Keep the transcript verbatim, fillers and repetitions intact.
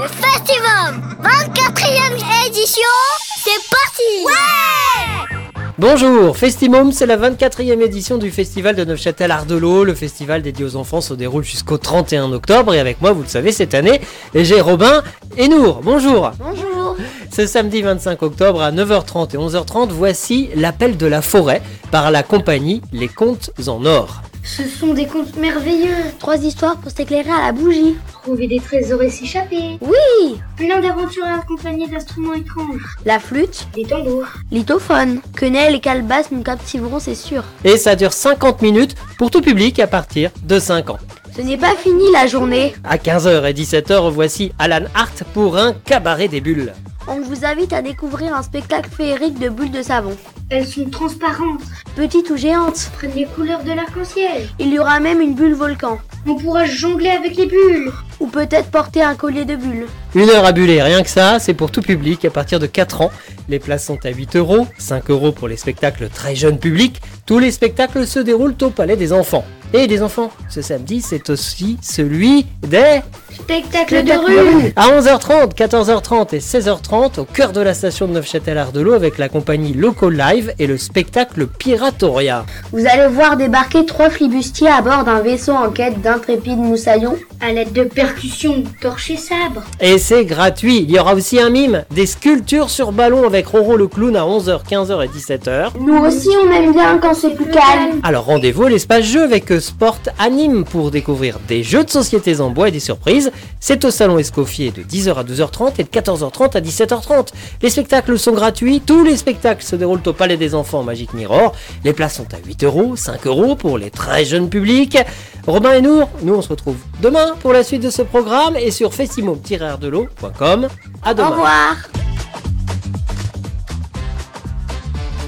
Le Festivum vingt-quatrième édition, c'est parti. Ouais! Bonjour, Festimum, c'est la vingt-quatrième édition du Festival de Neufchâtel-Ardelot. Le festival dédié aux enfants se déroule jusqu'au trente et un octobre. Et avec moi, vous le savez, cette année, j'ai Robin et Nour. Bonjour. Bonjour. Ce samedi vingt-cinq octobre à neuf heures trente et onze heures trente, voici l'appel de la forêt par la compagnie Les Contes en Or. Ce sont des contes merveilleux. Trois histoires pour s'éclairer à la bougie. Trouver des trésors et s'échapper. Oui. Plein d'aventures accompagnées d'instruments étranges. La flûte, Des tambours. l'itophone. Quenelle et calebasse nous captiveront, c'est sûr. Et ça dure cinquante minutes pour tout public à partir de cinq ans. Ce n'est pas fini la journée. À quinze heures et dix-sept heures, voici Alan Hart pour un cabaret des bulles. On vous invite à découvrir un spectacle féerique de bulles de savon. Elles sont transparentes. Petites ou géantes. Prennent les couleurs de l'arc-en-ciel. Il y aura même une bulle volcan. On pourra jongler avec les bulles. Ou peut-être porter un collier de bulles. Une heure à buller, rien que ça, c'est pour tout public à partir de quatre ans. Les places sont à huit euros, cinq euros pour les spectacles très jeunes publics. Tous les spectacles se déroulent au Palais des Enfants. Et des enfants, ce samedi, c'est aussi celui des... Spectacle de rue. À onze heures trente, quatorze heures trente et seize heures trente, au cœur de la station de Neufchâtel-Ardelot avec la compagnie Local Live et le spectacle Piratoria. Vous allez voir débarquer trois flibustiers à bord d'un vaisseau en quête d'intrépides moussaillons. À l'aide de percussions, torches et sabres. Et c'est gratuit, il y aura aussi un mime, des sculptures sur ballon avec Roro le clown à onze heures, quinze heures et dix-sept heures. Nous aussi on aime bien quand c'est plus calme. Alors rendez-vous à l'espace jeu avec Sport Anime pour découvrir des jeux de sociétés en bois et des surprises. C'est au salon Escoffier de dix heures à douze heures trente et de quatorze heures trente à dix-sept heures trente. Les spectacles sont gratuits, tous les spectacles se déroulent au Palais des Enfants Magic Mirror. Les places sont à huit euros, cinq euros pour les très jeunes publics. Robin et Nour, nous on se retrouve demain pour la suite de ce programme et sur festimum tiret ardelot point com. À demain. Au revoir.